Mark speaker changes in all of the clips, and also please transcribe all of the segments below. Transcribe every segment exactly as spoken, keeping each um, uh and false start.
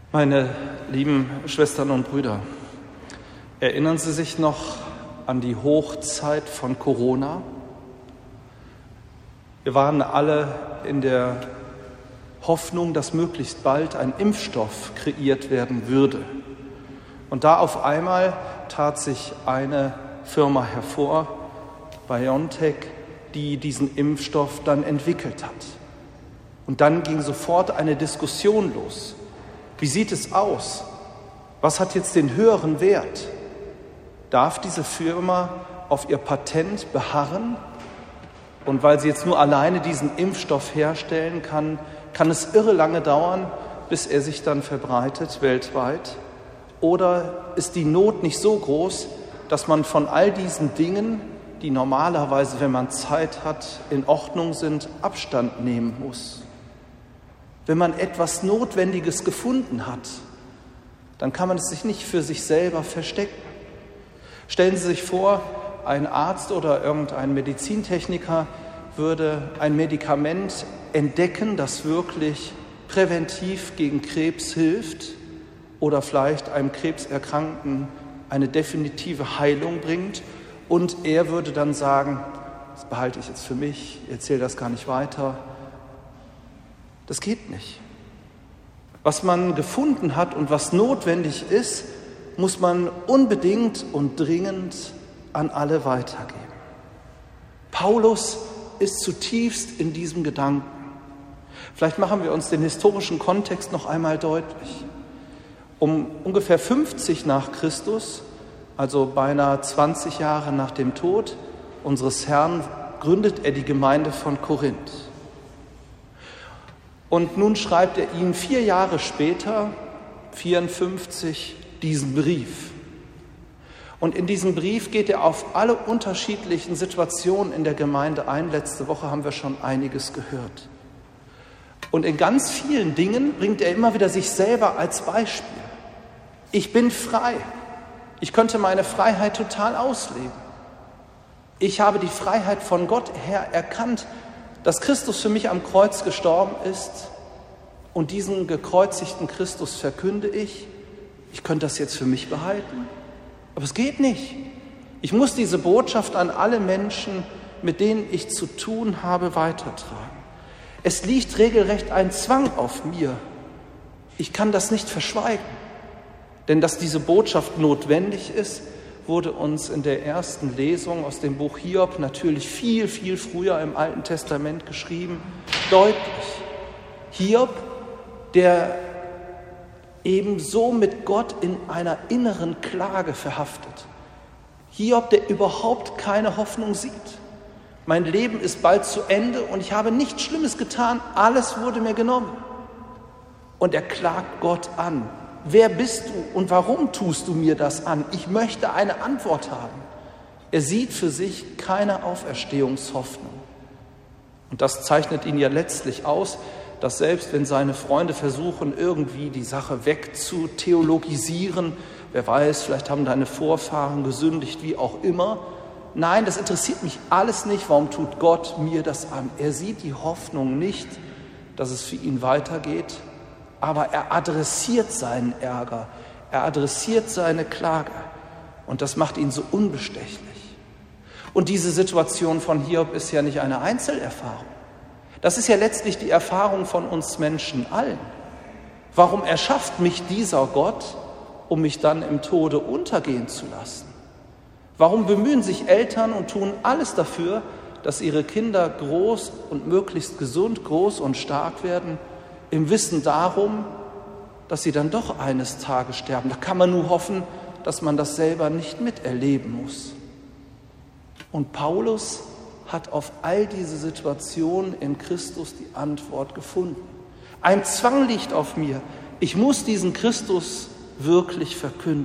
Speaker 1: Meine lieben Schwestern und Brüder, erinnern Sie sich noch an die Hochzeit von Corona? Wir waren alle in der Hoffnung, dass möglichst bald ein Impfstoff kreiert werden würde. Und da auf einmal tat sich eine Firma hervor, BioNTech, die diesen Impfstoff dann entwickelt hat. Und dann ging sofort eine Diskussion los. Wie sieht es aus? Was hat jetzt den höheren Wert? Darf diese Firma auf ihr Patent beharren? Und weil sie jetzt nur alleine diesen Impfstoff herstellen kann, kann es irre lange dauern, bis er sich dann verbreitet weltweit? Oder ist die Not nicht so groß, dass man von all diesen Dingen, die normalerweise, wenn man Zeit hat, in Ordnung sind, Abstand nehmen muss? Wenn man etwas Notwendiges gefunden hat, dann kann man es sich nicht für sich selber verstecken. Stellen Sie sich vor, ein Arzt oder irgendein Medizintechniker würde ein Medikament entdecken, das wirklich präventiv gegen Krebs hilft oder vielleicht einem Krebserkrankten eine definitive Heilung bringt, und er würde dann sagen, das behalte ich jetzt für mich, ich erzähle das gar nicht weiter. Das geht nicht. Was man gefunden hat und was notwendig ist, muss man unbedingt und dringend an alle weitergeben. Paulus ist zutiefst in diesem Gedanken. Vielleicht machen wir uns den historischen Kontext noch einmal deutlich. Um ungefähr fünfzig nach Christus, also beinahe zwanzig Jahre nach dem Tod unseres Herrn, gründet er die Gemeinde von Korinth. Und nun schreibt er ihnen vier Jahre später, vierundfünfzig, diesen Brief. Und in diesem Brief geht er auf alle unterschiedlichen Situationen in der Gemeinde ein. Letzte Woche haben wir schon einiges gehört. Und in ganz vielen Dingen bringt er immer wieder sich selber als Beispiel. Ich bin frei. Ich könnte meine Freiheit total ausleben. Ich habe die Freiheit von Gott her erkannt, dass Christus für mich am Kreuz gestorben ist, und diesen gekreuzigten Christus verkünde ich. Ich könnte das jetzt für mich behalten, aber es geht nicht. Ich muss diese Botschaft an alle Menschen, mit denen ich zu tun habe, weitertragen. Es liegt regelrecht ein Zwang auf mir. Ich kann das nicht verschweigen, denn dass diese Botschaft notwendig ist, wurde uns in der ersten Lesung aus dem Buch Hiob natürlich viel, viel früher im Alten Testament geschrieben, deutlich. Hiob, der ebenso mit Gott in einer inneren Klage verhaftet. Hiob, der überhaupt keine Hoffnung sieht. Mein Leben ist bald zu Ende und ich habe nichts Schlimmes getan, alles wurde mir genommen. Und er klagt Gott an. Wer bist du und warum tust du mir das an? Ich möchte eine Antwort haben. Er sieht für sich keine Auferstehungshoffnung. Und das zeichnet ihn ja letztlich aus, dass selbst wenn seine Freunde versuchen, irgendwie die Sache wegzutheologisieren, wer weiß, vielleicht haben deine Vorfahren gesündigt, wie auch immer. Nein, das interessiert mich alles nicht. Warum tut Gott mir das an? Er sieht die Hoffnung nicht, dass es für ihn weitergeht. Aber er adressiert seinen Ärger, er adressiert seine Klage, und das macht ihn so unbestechlich. Und diese Situation von Hiob ist ja nicht eine Einzelerfahrung. Das ist ja letztlich die Erfahrung von uns Menschen allen. Warum erschafft mich dieser Gott, um mich dann im Tode untergehen zu lassen? Warum bemühen sich Eltern und tun alles dafür, dass ihre Kinder groß und möglichst gesund, groß und stark werden, im Wissen darum, dass sie dann doch eines Tages sterben? Da kann man nur hoffen, dass man das selber nicht miterleben muss. Und Paulus hat auf all diese Situationen in Christus die Antwort gefunden. Ein Zwang liegt auf mir. Ich muss diesen Christus wirklich verkünden.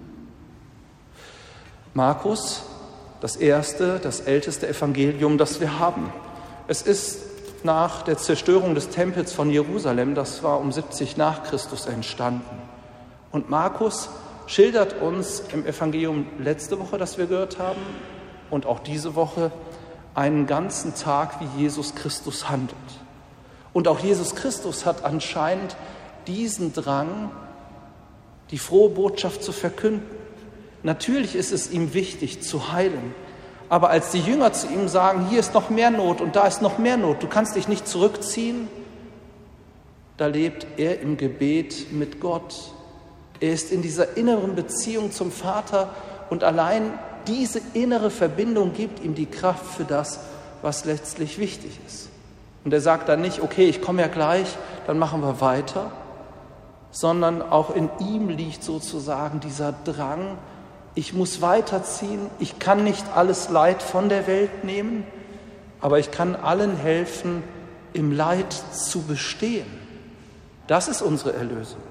Speaker 1: Markus, das erste, das älteste Evangelium, das wir haben. Es ist nach der Zerstörung des Tempels von Jerusalem, das war um siebzig nach Christus entstanden. Und Markus schildert uns im Evangelium letzte Woche, das wir gehört haben, und auch diese Woche, einen ganzen Tag, wie Jesus Christus handelt. Und auch Jesus Christus hat anscheinend diesen Drang, die frohe Botschaft zu verkünden. Natürlich ist es ihm wichtig, zu heilen. Aber als die Jünger zu ihm sagen, hier ist noch mehr Not und da ist noch mehr Not, du kannst dich nicht zurückziehen, da lebt er im Gebet mit Gott. Er ist in dieser inneren Beziehung zum Vater und allein diese innere Verbindung gibt ihm die Kraft für das, was letztlich wichtig ist. Und er sagt dann nicht, okay, ich komme ja gleich, dann machen wir weiter, sondern auch in ihm liegt sozusagen dieser Drang, ich muss weiterziehen, ich kann nicht alles Leid von der Welt nehmen, aber ich kann allen helfen, im Leid zu bestehen. Das ist unsere Erlösung.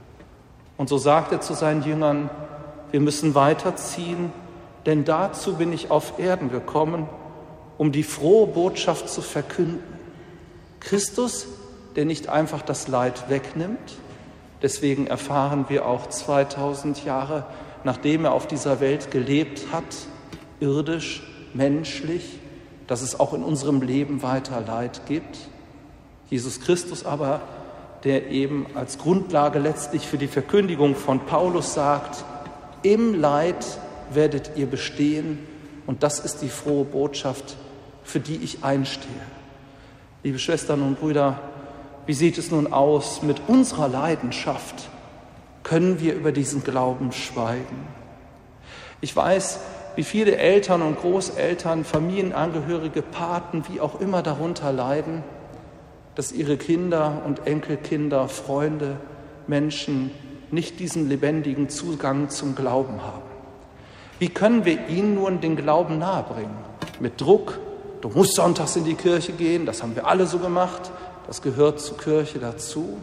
Speaker 1: Und so sagt er zu seinen Jüngern, wir müssen weiterziehen, denn dazu bin ich auf Erden gekommen, um die frohe Botschaft zu verkünden. Christus, der nicht einfach das Leid wegnimmt, deswegen erfahren wir auch zweitausend Jahre, nachdem er auf dieser Welt gelebt hat, irdisch, menschlich, dass es auch in unserem Leben weiter Leid gibt. Jesus Christus aber, der eben als Grundlage letztlich für die Verkündigung von Paulus sagt, im Leid werdet ihr bestehen und das ist die frohe Botschaft, für die ich einstehe. Liebe Schwestern und Brüder, wie sieht es nun aus mit unserer Leidenschaft? Können wir über diesen Glauben schweigen? Ich weiß, wie viele Eltern und Großeltern, Familienangehörige, Paten, wie auch immer darunter leiden, dass ihre Kinder und Enkelkinder, Freunde, Menschen nicht diesen lebendigen Zugang zum Glauben haben. Wie können wir ihnen nun den Glauben nahebringen? Mit Druck, du musst sonntags in die Kirche gehen, das haben wir alle so gemacht, das gehört zur Kirche dazu.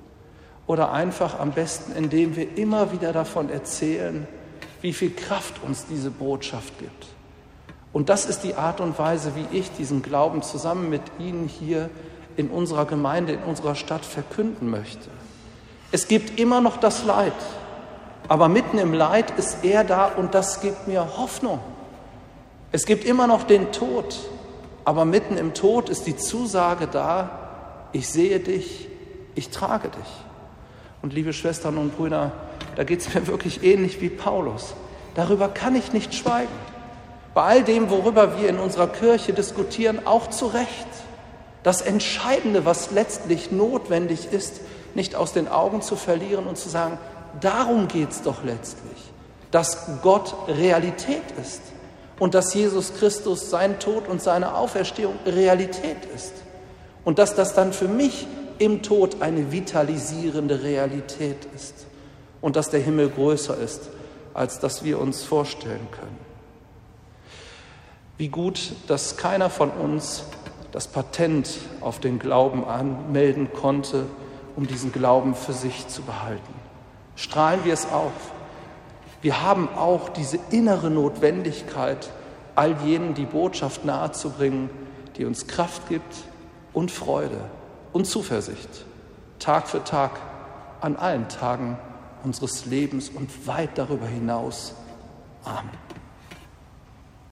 Speaker 1: Oder einfach am besten, indem wir immer wieder davon erzählen, wie viel Kraft uns diese Botschaft gibt. Und das ist die Art und Weise, wie ich diesen Glauben zusammen mit Ihnen hier in unserer Gemeinde, in unserer Stadt verkünden möchte. Es gibt immer noch das Leid, aber mitten im Leid ist er da und das gibt mir Hoffnung. Es gibt immer noch den Tod, aber mitten im Tod ist die Zusage da, ich sehe dich, ich trage dich. Und liebe Schwestern und Brüder, da geht es mir wirklich ähnlich wie Paulus. Darüber kann ich nicht schweigen. Bei all dem, worüber wir in unserer Kirche diskutieren, auch zu Recht. Das Entscheidende, was letztlich notwendig ist, nicht aus den Augen zu verlieren und zu sagen, darum geht es doch letztlich, dass Gott Realität ist und dass Jesus Christus, sein Tod und seine Auferstehung Realität ist und dass das dann für mich im Tod eine vitalisierende Realität ist und dass der Himmel größer ist, als dass wir uns vorstellen können. Wie gut, dass keiner von uns das Patent auf den Glauben anmelden konnte, um diesen Glauben für sich zu behalten. Strahlen wir es auf. Wir haben auch diese innere Notwendigkeit, all jenen die Botschaft nahezubringen, die uns Kraft gibt und Freude und Zuversicht, Tag für Tag, an allen Tagen unseres Lebens und weit darüber hinaus. Amen.